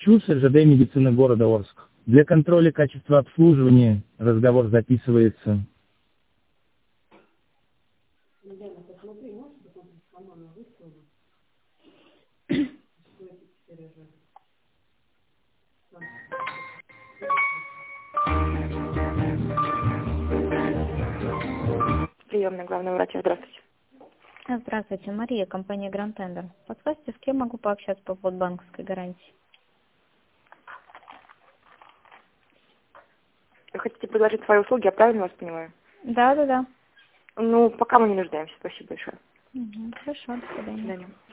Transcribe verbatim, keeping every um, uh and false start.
ЧУС РЖД медицины города Орск. Для контроля качества обслуживания разговор записывается. Приемная главного врача. Здравствуйте. Здравствуйте, Мария, компания Grand Tender. Подскажите, с кем могу пообщаться по поводу банковской гарантии? Вы хотите предложить свои услуги, я правильно вас понимаю? Да, да, да. Ну, пока мы не нуждаемся. Спасибо большое. Угу, хорошо, до свидания. До свидания.